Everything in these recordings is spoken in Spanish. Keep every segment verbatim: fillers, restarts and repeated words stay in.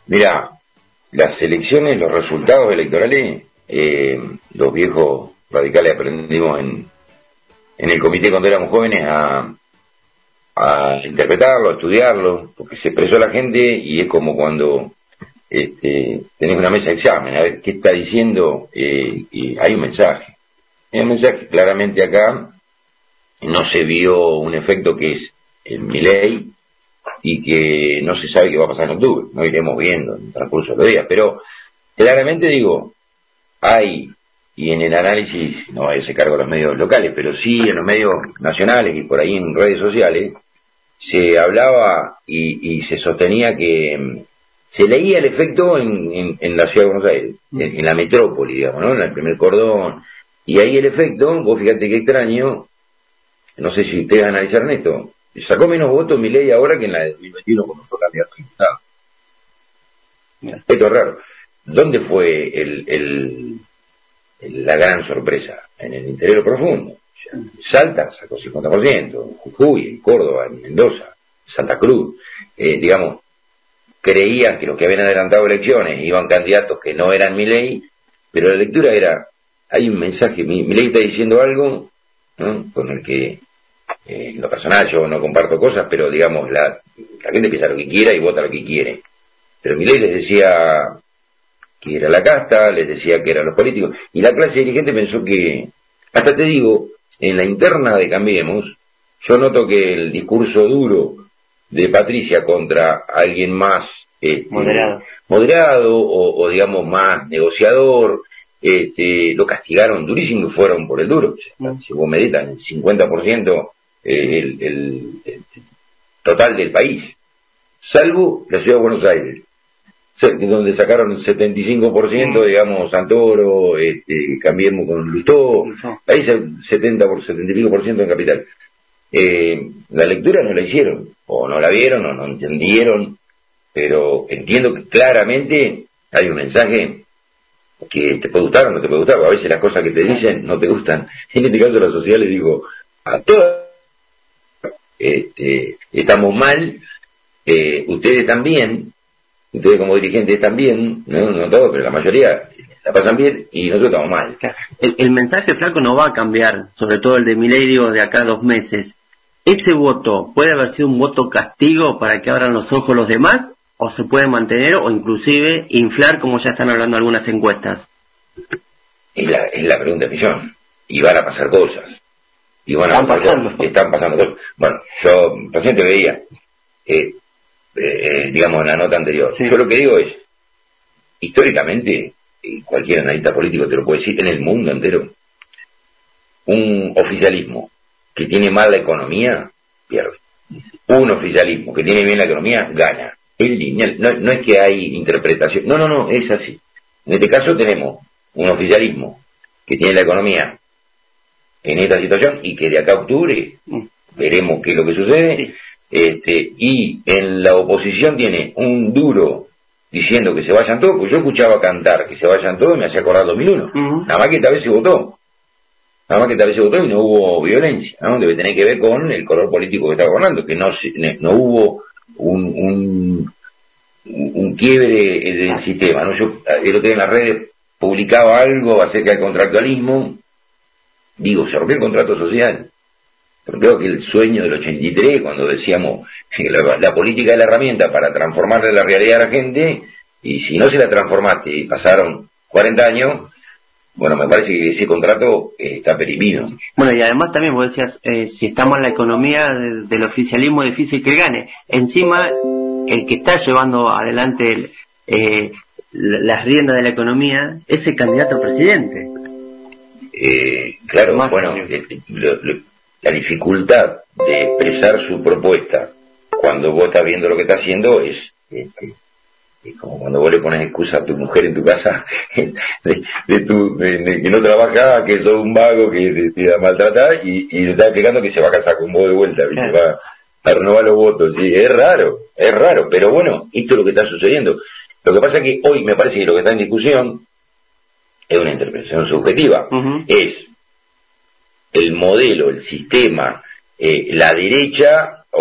Mira, las elecciones, los resultados electorales, eh, los viejos radicales aprendimos en, en el comité cuando éramos jóvenes a, a interpretarlo, a estudiarlo, porque se expresó la gente y es como cuando este, tenés una mesa de examen, a ver qué está diciendo, eh, y hay un mensaje. Hay un mensaje claramente acá, no se vio un efecto que es el Milei, y que no se sabe qué va a pasar en octubre, no iremos viendo en el transcurso de los días, pero claramente digo, hay, y en el análisis, no ese cargo a los medios locales, pero sí en los medios nacionales y por ahí en redes sociales, se hablaba y, y se sostenía que mm, se leía el efecto en, en, en la ciudad de Buenos Aires, en, en la metrópoli, digamos, ¿no? En el primer cordón, y ahí el efecto, vos fíjate qué extraño, no sé si ustedes analizaron esto, sacó menos votos Milei ahora que en la de dos mil veintiuno cuando fue candidato a diputado. Esto es raro. ¿Dónde fue el, el, el, la gran sorpresa? En el interior profundo. O sea, Salta sacó cincuenta por ciento, Jujuy, en Córdoba, en Mendoza, Santa Cruz. Eh, digamos, creían que los que habían adelantado elecciones iban candidatos que no eran Milei, pero la lectura era, hay un mensaje, Milei está diciendo algo, ¿no? Con el que Eh, en lo personal yo no comparto cosas, pero digamos, la, la gente piensa lo que quiera y vota lo que quiere. Pero Milei les decía que era la casta, les decía que eran los políticos, y la clase dirigente pensó que, hasta te digo, en la interna de Cambiemos, yo noto que el discurso duro de Patricia contra alguien más este, moderado, moderado o, o digamos más negociador, este, lo castigaron durísimo y fueron por el duro. Mm. Si vos meditas, el cincuenta por ciento El, el, el total del país, salvo la ciudad de Buenos Aires, donde sacaron el setenta y cinco por ciento, mm. digamos, Santoro, este, Cambiemos con Lustó, no. Ahí setenta por setenta y pico por ciento en Capital. Eh, la lectura no la hicieron, o no la vieron, o no entendieron, pero entiendo que claramente hay un mensaje que te puede gustar o no te puede gustar, porque a veces las cosas que te dicen no te gustan. En este caso la sociedad le digo a todas, Este, estamos mal, eh, ustedes también, ustedes como dirigentes también, no, no todos, pero la mayoría la pasan bien y nosotros estamos mal. El, el mensaje, Flaco, no va a cambiar, sobre todo el de Milei, digo, de acá a dos meses. ¿Ese voto puede haber sido un voto castigo para que abran los ojos los demás, o se puede mantener, o inclusive inflar, como ya están hablando algunas encuestas? Es la, es la pregunta de millón, y van a pasar cosas. Y bueno, están pasando. Están pasando cosas. Bueno, yo recién te veía, eh, eh, digamos, en la nota anterior. Sí. Yo lo que digo es, históricamente, y cualquier analista político te lo puede decir, en el mundo entero, un oficialismo que tiene mal la economía, pierde. Un oficialismo que tiene bien la economía, gana. Es lineal. No, no es que hay interpretación. No, no, no, es así. En este caso tenemos un oficialismo que tiene la economía en esta situación y que de acá a octubre veremos qué es lo que sucede, sí. este y en la oposición tiene un duro diciendo que se vayan todos, pues yo escuchaba cantar que se vayan todos y me hacía acordar dos mil uno, uh-huh. Nada más que esta vez se votó, nada más que esta vez se votó y no hubo violencia, ¿no? Debe tener que ver con el color político que está gobernando, que no no hubo un un, un quiebre del sistema, ¿no? Yo el otro día en las redes publicaba algo acerca del contractualismo. Digo, se rompió el contrato social. Pero creo que el sueño del ochenta y tres, cuando decíamos que la, la política es la herramienta para transformarle la realidad a la gente, y si no se la transformaste y pasaron cuarenta años, bueno, me parece que ese contrato eh, está perimido. Bueno, y además también vos decías, eh, si estamos en la economía del, del oficialismo, es difícil que gane. Encima, el que está llevando adelante el, eh, las riendas de la economía es el candidato a presidente. Eh, claro, Más bueno, eh, lo, lo, la dificultad de expresar su propuesta cuando vos estás viendo lo que está haciendo es, eh, es como cuando vos le pones excusa a tu mujer en tu casa de, de, tu, de, de que no trabaja, que sos un vago, que te, te va a maltratar y, y le está explicando que se va a casar con vos de vuelta, ¿viste? Va a renovar los votos. Sí, es raro, es raro, pero bueno, esto es lo que está sucediendo. Lo que pasa es que hoy me parece que lo que está en discusión es una interpretación subjetiva, uh-huh. Es el modelo, el sistema, eh, la derecha o,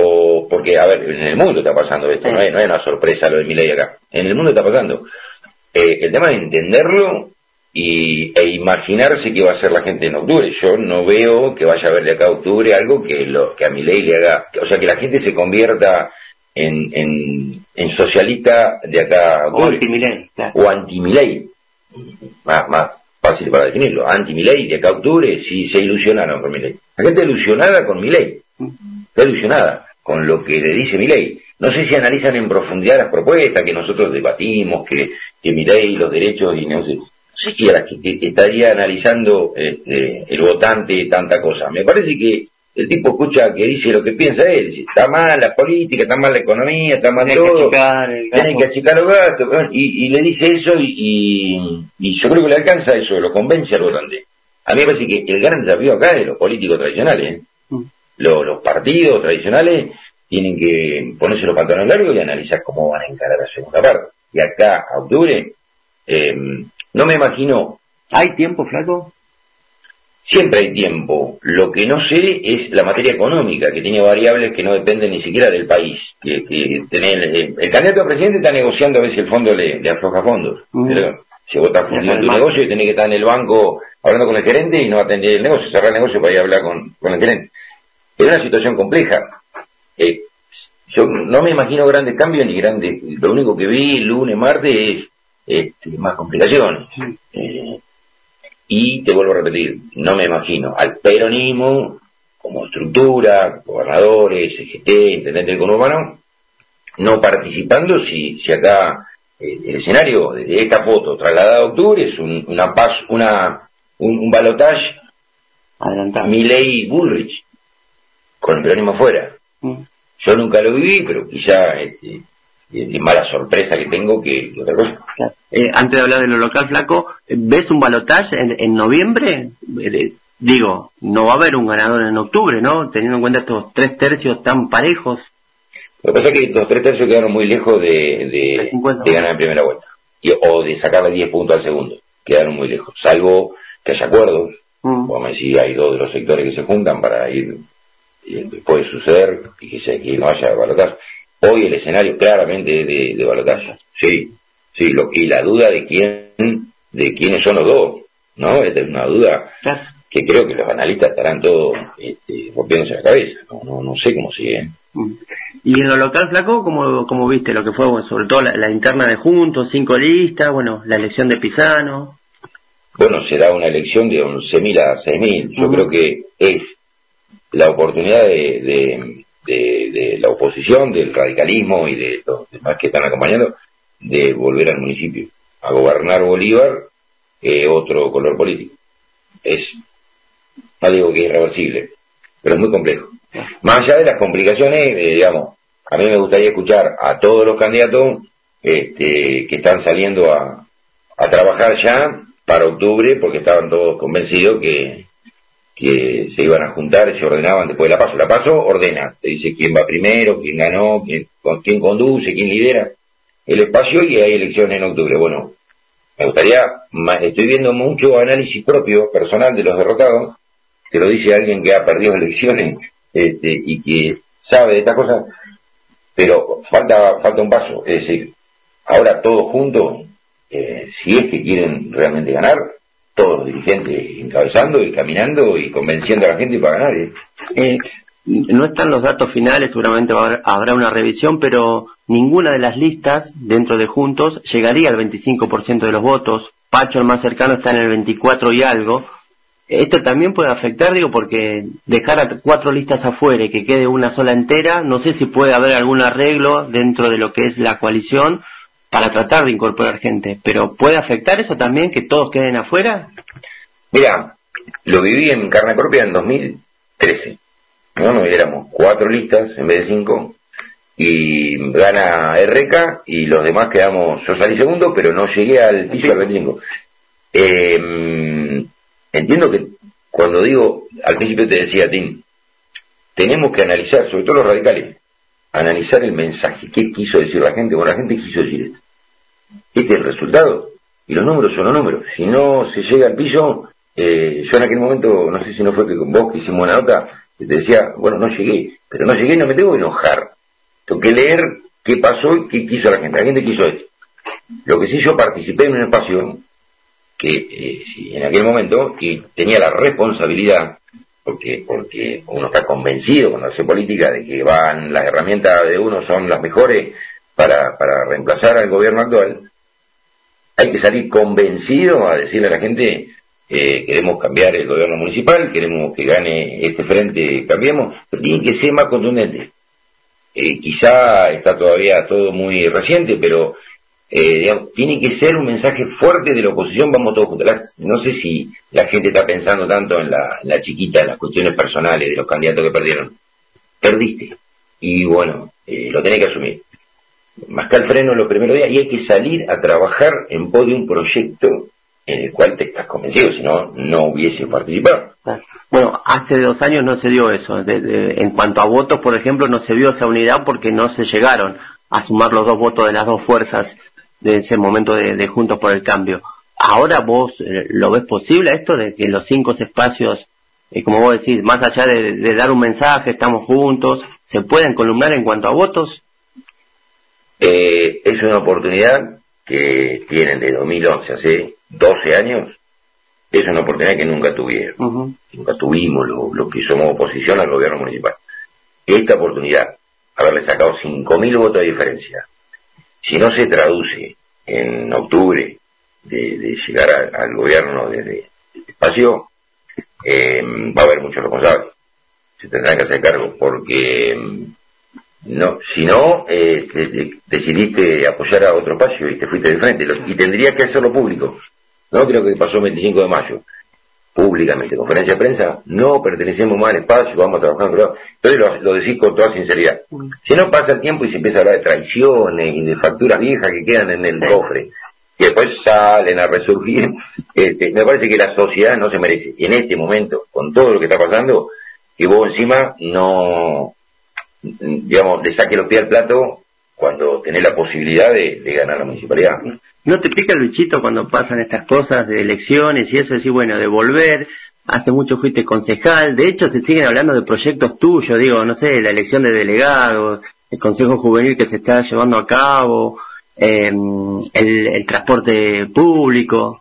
o porque, a ver, en el mundo está pasando esto, no es, no es una sorpresa lo de Milei acá, en el mundo está pasando. Eh, el tema de entenderlo y, e imaginarse qué va a hacer la gente en octubre. Yo no veo que vaya a haber de acá a octubre algo que lo que a Milei le haga, o sea, que la gente se convierta en, en, en socialista de acá a octubre. O anti-Milei, claro. O anti-Milei. Más, más fácil para definirlo. Anti-Milei de acá a octubre, si se ilusionaron con Milei. La gente ilusionada con Milei. Está ilusionada con lo que le dice Milei. No sé si analizan en profundidad las propuestas que nosotros debatimos, que, que Milei, los derechos y no sé. No sé si era que, que estaría analizando este, el votante tanta cosa. Me parece que el tipo escucha que dice lo que piensa él. Está mal la política, está mal la economía, está mal Tienen todo. Que achicar el Tienen que achicar los gastos. Y, y le dice eso y, y, y yo creo que le alcanza eso, lo convence al votante. A mí me parece que el gran desafío acá es de los políticos tradicionales. ¿eh? Mm. Los, los partidos tradicionales tienen que ponerse los pantalones largos y analizar cómo van a encarar la segunda parte. Y acá, a octubre, eh, no me imagino... ¿Hay tiempo, Flaco? Siempre hay tiempo. Lo que no sé es la materia económica, que tiene variables que no dependen ni siquiera del país. Que, que tener, el, el candidato a presidente está negociando a ver si el fondo le, le afloja fondos. Uh-huh. Pero, si vos estás fundiendo tu negocio y tenés que estar en el banco hablando con el gerente y no atender el negocio, cerrar el negocio para ir a hablar con, con el gerente. Es una situación compleja. Eh, yo no me imagino grandes cambios ni grandes. Lo único que vi el lunes, martes es este, más complicaciones. Eh, y te vuelvo a repetir, no me imagino al peronismo como estructura, gobernadores, C G T, intendente del conurbano, no participando si, si acá eh, el escenario de esta foto trasladada a octubre es un, una paz, una, un, un balotaje Milei Bullrich con el peronismo afuera. Mm. Yo nunca lo viví, pero quizá este, es mala sorpresa que tengo que, que otra cosa. Claro. Eh, antes de hablar de lo local, Flaco, ¿ves un balotaje en, en noviembre? Eh, digo, no va a haber un ganador en octubre, ¿no? Teniendo en cuenta estos tres tercios tan parejos. Lo que pasa es que los tres tercios quedaron muy lejos de, de, de ganar en primera vuelta. Y, o de sacarle diez puntos al segundo. Quedaron muy lejos. Salvo que haya acuerdos. Mm. Vamos a decir, hay dos de los sectores que se juntan para ir... Y puede suceder y que, se, que no haya balotaje. Hoy el escenario claramente de, de balotaje. Sí, sí, lo, y la duda de quién, de quiénes son los dos, ¿no? Esta es una duda claro. Que creo que los analistas estarán todos este, rompiéndose la cabeza. No, no, no sé cómo sigue. Y en lo local, Flaco, ¿cómo, cómo viste lo que fue, bueno, sobre todo la, la interna de Juntos, cinco listas, bueno, la elección de Pisano? Bueno, será una elección de once mil a seis mil. Yo uh-huh. creo que es la oportunidad de, de, de, de la oposición, del radicalismo y de los demás que están acompañando, de volver al municipio, a gobernar Bolívar, eh, otro color político. Es, no digo que es irreversible, pero es muy complejo. Más allá de las complicaciones, eh, digamos, a mí me gustaría escuchar a todos los candidatos este, que están saliendo a, a trabajar ya para octubre, porque estaban todos convencidos que que se iban a juntar, se ordenaban después de la PASO. La PASO ordena, te dice quién va primero, quién ganó, quién, quién conduce, quién lidera el espacio y hay elecciones en octubre. Bueno, me gustaría, estoy viendo mucho análisis propio, personal de los derrotados, que lo dice alguien que ha perdido elecciones este, y que sabe de estas cosas, pero falta, falta un paso, es decir, ahora todos juntos, eh, si es que quieren realmente ganar, todos los dirigentes encabezando y caminando y convenciendo a la gente para ganar. ¿eh? Eh, no están los datos finales, seguramente va a haber, habrá una revisión, pero ninguna de las listas dentro de Juntos llegaría al veinticinco por ciento de los votos. Pacho, el más cercano, está en el veinticuatro y algo. Esto también puede afectar, digo, porque dejar a cuatro listas afuera y que quede una sola entera, no sé si puede haber algún arreglo dentro de lo que es la coalición para tratar de incorporar gente, pero ¿puede afectar eso también, que todos queden afuera? Mira, lo viví en carne propia en dos mil trece, ¿no? Nos éramos cuatro listas en vez de cinco, y gana R K, y los demás quedamos, yo salí segundo, pero no llegué al piso del veinticinco. Eh, entiendo que cuando digo, al principio te decía, Tim, tenemos que analizar, sobre todo los radicales, analizar el mensaje, qué quiso decir la gente. Bueno, la gente quiso decir esto. Este es el resultado, y los números son los números. Si no se llega al piso, eh, yo en aquel momento, no sé si no fue que con vos que hicimos una nota, que te decía, bueno, no llegué, pero no llegué y no me tengo que enojar Tengo que leer qué pasó y qué quiso la gente. La gente quiso esto. Lo que sí, yo participé en un espacio que eh, sí, en aquel momento, y tenía la responsabilidad, porque porque uno está convencido cuando hace política de que van las herramientas de uno son las mejores para, para reemplazar al gobierno actual. Hay que salir convencido a decirle a la gente, eh, queremos cambiar el gobierno municipal, queremos que gane este frente, cambiemos, pero tiene que ser más contundente. Eh, quizá está todavía todo muy reciente, pero eh, digamos, tiene que ser un mensaje fuerte de la oposición, vamos todos juntos. Las, no sé si la gente está pensando tanto en la, en la chiquita, en las cuestiones personales de los candidatos que perdieron. Perdiste. Y bueno, eh, lo tenés que asumir. Mascar el freno los primeros días y hay que salir a trabajar en pos de un proyecto en el cual te estás convencido, si no, no hubiese participado. Bueno, hace dos años no se dio eso. De, de, en cuanto a votos, por ejemplo, no se vio esa unidad porque no se llegaron a sumar los dos votos de las dos fuerzas de ese momento de, de Juntos por el Cambio. Ahora vos eh, lo ves posible esto de que los cinco espacios, eh, como vos decís, más allá de, de dar un mensaje, estamos juntos, se pueden columnar en cuanto a votos. Eh, es una oportunidad que tienen de dos mil once, hace doce años, es una oportunidad que nunca tuvieron. Uh-huh. Nunca tuvimos los lo que somos oposición al gobierno municipal. Esta oportunidad, haberle sacado cinco mil votos de diferencia, si no se traduce en octubre de, de llegar a, al gobierno de, de, de espacio, eh, va a haber muchos responsables. Se tendrán que hacer cargo, porque no, si no, eh, te, te, decidiste apoyar a otro espacio y te fuiste de frente, los, y tendrías que hacerlo público. No creo que pasó el veinticinco de mayo. Públicamente, conferencia de prensa, no pertenecemos más al espacio, vamos a trabajar. Pero, entonces lo, lo decís con toda sinceridad. Si no, pasa el tiempo y se empieza a hablar de traiciones y de facturas viejas que quedan en el cofre, y después salen a resurgir. Este, me parece que la sociedad no se merece, en este momento, con todo lo que está pasando, que vos encima no, digamos, le saque los pies al plato cuando tenés la posibilidad de, de ganar la municipalidad. ¿No te pica el bichito cuando pasan estas cosas de elecciones y eso? Decir, bueno, de volver, hace mucho fuiste concejal, de hecho se siguen hablando de proyectos tuyos, digo, no sé, la elección de delegados, el consejo juvenil que se está llevando a cabo, eh, el, el transporte público.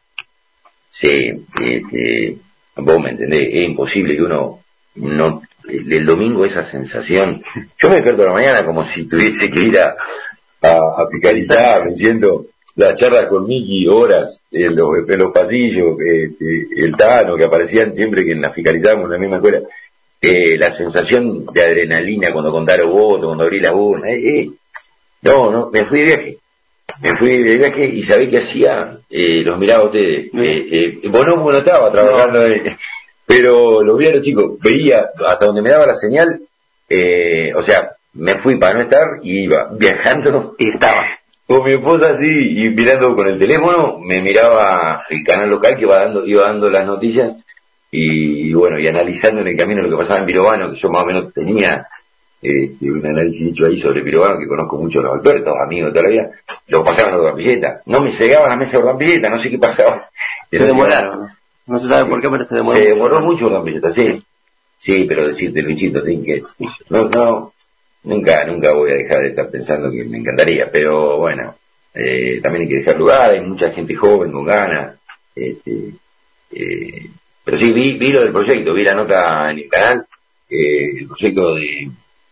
Sí, este, vos me entendés, es imposible que uno no, el, el domingo esa sensación, yo me despierto a la mañana como si tuviese que ir a, a, a picalizar, me siento la charla con Miki, horas, en los, en los pasillos, eh, eh, el Tano, que aparecían siempre que nos fiscalizábamos en la misma escuela, eh, la sensación de adrenalina cuando contaron votos, cuando abrí la urna, eh, eh. no, no, me fui de viaje, me fui de viaje y sabés qué hacía, eh, los miraba a ustedes, eh, eh, vos no, porque no estaba trabajando, no. Eh, pero los vi a los chicos, veía hasta donde me daba la señal, eh, o sea, me fui para no estar y iba viajando y estaba. Con mi esposa así, y mirando con el teléfono, me miraba el canal local que iba dando, iba dando las noticias, y, y bueno, y analizando en el camino lo que pasaba en Pirobano, que yo más o menos tenía eh, un análisis hecho ahí sobre Pirobano, que conozco mucho a los Albertos, amigos de toda la vida, lo pasaban a la Rampilleta. No me llegaban a la mesa de Rampilleta, no sé qué pasaba. Se demoraron, no se sabe sí, por qué, pero se demoró. Se demoró mucho Rampilleta, sí. Sí, pero decirte, Luisito, sí, que no, no. Nunca, nunca voy a dejar de estar pensando que me encantaría, pero bueno, eh, también hay que dejar lugar, hay mucha gente joven con ganas, este, eh, pero sí, vi, vi lo del proyecto, vi la nota en el canal, eh, el proyecto de,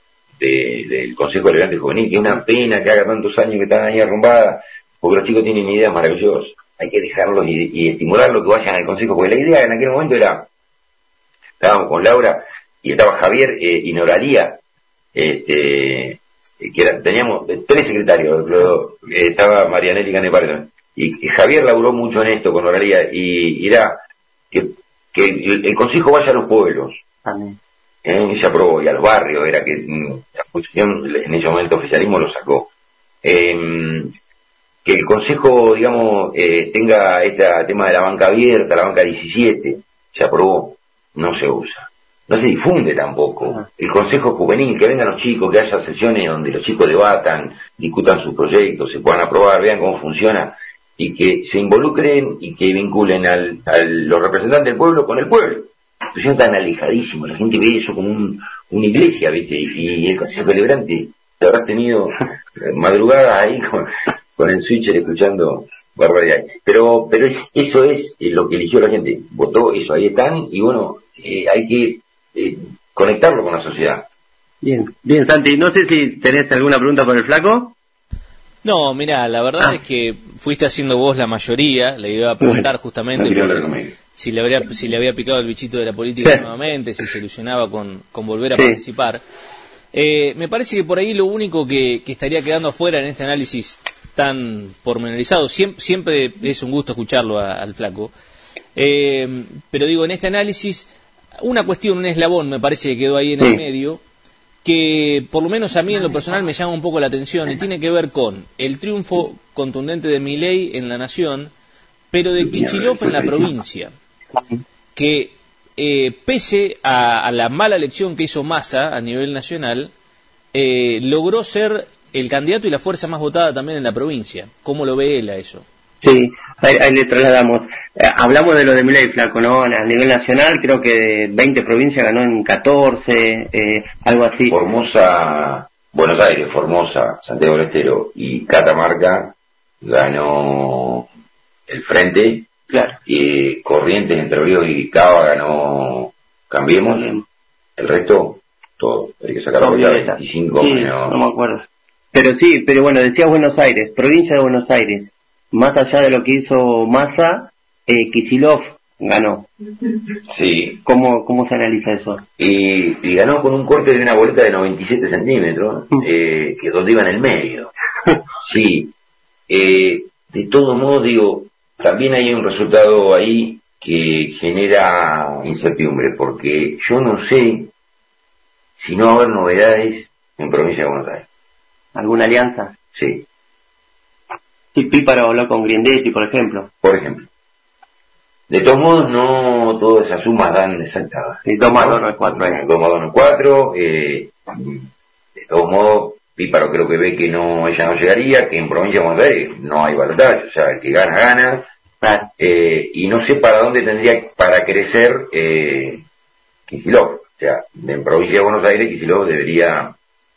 de, del Consejo Elegante Juvenil, que es una pena que haga tantos años que están ahí arrumbadas, porque los chicos tienen ideas maravillosas, hay que dejarlos y, y estimularlos que vayan al Consejo, porque la idea en aquel momento era, estábamos con Laura, y estaba Javier eh, y Noralía, este que era, teníamos tres secretarios, lo, estaba Marianelli Canepardo, y, y Javier laburó mucho en esto con Oralía, y, y era que, que el, el consejo vaya a los pueblos. Amén. Eh, se aprobó, y a los barrios, era que mm, la posición en ese momento el oficialismo lo sacó. Eh, que el consejo, digamos, eh, tenga este tema de la banca abierta, la banca diecisiete, se aprobó, no se usa. No se difunde tampoco. El Consejo Juvenil, que vengan los chicos, que haya sesiones donde los chicos debatan, discutan sus proyectos, se puedan aprobar, vean cómo funciona, y que se involucren y que vinculen al, a los representantes del pueblo con el pueblo. Entonces están alejadísimos, la gente ve eso como un, una iglesia, ¿viste? Y, y el Consejo Deliberante te habrás tenido eh, madrugadas ahí con, con el switcher escuchando barbaridad. Pero, pero es, eso es eh, lo que eligió la gente. Votó eso, ahí están, y bueno, eh, hay que eh, conectarlo con la sociedad. Bien, bien, Santi. No sé si tenés alguna pregunta por el Flaco. No, mira, la verdad ah. es que fuiste haciendo vos la mayoría. Le iba a preguntar justamente no si le habría, si le había picado el bichito de la política nuevamente, si se ilusionaba con, con volver a sí. participar. Eh, me parece que por ahí lo único que, que estaría quedando afuera en este análisis tan pormenorizado, siempre, siempre es un gusto escucharlo a, al Flaco, eh, pero digo, en este análisis, una cuestión, un eslabón me parece que quedó ahí en sí. el medio, que por lo menos a mí en lo personal me llama un poco la atención, y tiene que ver con el triunfo contundente de Milei en la nación, pero de Kicillof en la provincia, que eh, pese a, a la mala elección que hizo Massa a nivel nacional, eh, logró ser el candidato y la fuerza más votada también en la provincia. ¿Cómo lo ve él a eso? Sí, ahí, ahí le trasladamos. Eh, hablamos de lo de Milei, Flaco, ¿no? A nivel nacional creo que de veinte provincias ganó en catorce, eh, algo así. Formosa, Buenos Aires, Formosa, Santiago del Estero y Catamarca ganó el Frente. Claro. Y Corrientes, Entre Ríos y Cava ganó Cambiemos. Bien. El resto, todo. Hay que sacar la cuenta veinticinco sí, menos. No me acuerdo. Pero sí, pero bueno, decía Buenos Aires, provincia de Buenos Aires. Más allá de lo que hizo Massa, eh, Kicillof ganó. Sí. ¿Cómo, cómo se analiza eso? Y, y ganó con un corte de una boleta de noventa y siete centímetros, eh, que donde iba en el medio. Sí. Eh, de todos modos, digo, también hay un resultado ahí que genera incertidumbre, porque yo no sé si no va a haber novedades en provincia de Buenos Aires. ¿Alguna alianza? Sí. Sí, Píparo habló con Grindetti, por ejemplo. Por ejemplo. De todos modos, no todas esas sumas dan exactas. Sí, dos más dos no es cuatro. Eh. dos más dos no es cuatro. Eh, de todos modos, Píparo creo que ve que no ella no llegaría, que en provincia de Buenos Aires no hay balotaje, o sea, el que gana, gana. Ah. Eh, y no sé para dónde tendría para crecer eh, Kicillof. O sea, en provincia de Buenos Aires, Kicillof debería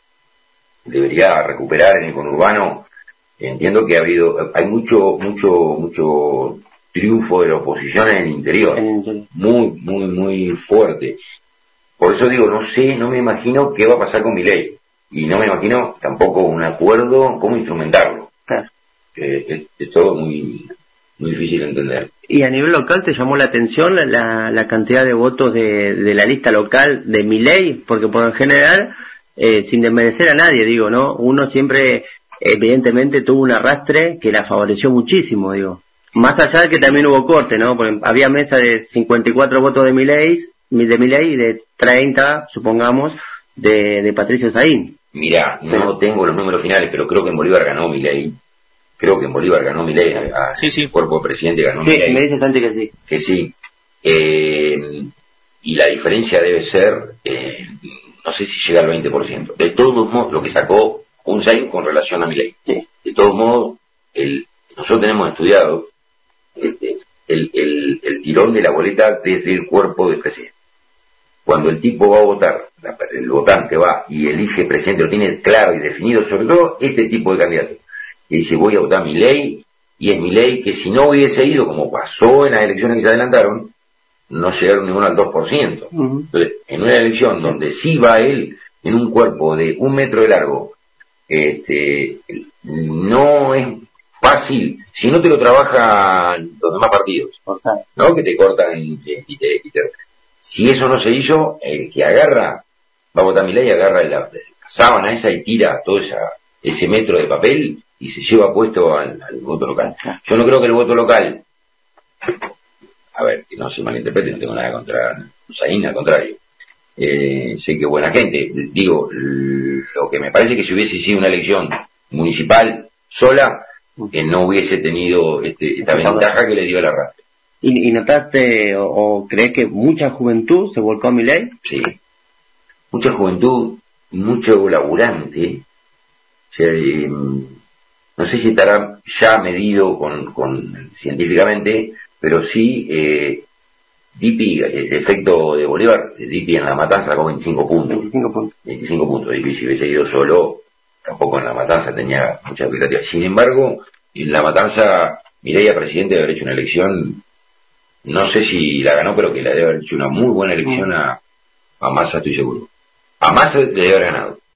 debería recuperar en el conurbano. Entiendo que ha habido, hay mucho, mucho, mucho triunfo de la oposición en el interior, muy, muy, muy fuerte. Por eso digo, no sé, no me imagino qué va a pasar con Milei, y no me imagino tampoco un acuerdo, cómo instrumentarlo. Claro. Eh, es, es todo muy, muy difícil de entender. ¿Y a nivel local te llamó la atención la, la, la cantidad de votos de, de la lista local de Milei? Porque por lo general, eh, sin desmerecer a nadie, digo, ¿no? Uno siempre evidentemente tuvo un arrastre que la favoreció muchísimo, digo. Más allá de que también hubo corte, ¿no? Porque había mesa de cincuenta y cuatro votos de Milei, de Milei y de treinta, supongamos, de, de Patricio Saín. Mirá, no pero, tengo los números finales, pero creo que en Bolívar ganó Milei. Creo que en Bolívar ganó Milei. A, a, sí, sí. El cuerpo de presidente ganó sí, Milei. Sí, me dice Santi que sí. Que sí. Eh, y la diferencia debe ser, eh, no sé si llega al veinte por ciento. De todos modos, lo que sacó un Saín con relación a Milei. Sí. De todos modos, el, nosotros tenemos estudiado este, el, el, el tirón de la boleta desde el cuerpo del presidente. Cuando el tipo va a votar, la, el votante va y elige presidente, lo tiene claro y definido, sobre todo este tipo de candidato. Y dice, voy a votar a Milei, y es Milei que si no hubiese ido, como pasó en las elecciones que se adelantaron, no llegaron ninguno al dos por ciento. Uh-huh. Entonces, en una elección donde sí va él en un cuerpo de un metro de largo, este, no es fácil si no te lo trabajan los demás partidos, ¿no? Que te cortan y te, y te, y te... Si eso no se hizo, el que agarra, va a votar Milei, agarra la, la sábana esa y tira todo esa, ese metro de papel y se lleva puesto al, al voto local. Yo no creo que el voto local, a ver, que no se malinterprete, no tengo nada contra Saín, al contrario. Eh, sé que buena gente. Digo, lo que me parece que si hubiese sido una elección municipal sola, eh, no hubiese tenido este, esta ventaja que le dio el arrastre. ¿Y, y notaste o, o crees que mucha juventud se volcó a Milei? Sí. Mucha juventud, mucho laburante. O sea, eh, no sé si estará ya medido con, con científicamente, pero sí, eh, Dipi, el efecto de Bolívar, Dipi en la matanza sacó veinticinco puntos. veinticinco puntos. veinticinco puntos. Dipi si hubiese ido solo, tampoco en La Matanza tenía mucha expectativa. Sin embargo, en La Matanza, Mireya, presidente, de haber hecho una elección, no sé si la ganó, pero que le debe haber hecho una muy buena elección a, a Massa, estoy seguro. A Massa le debe haber ganado.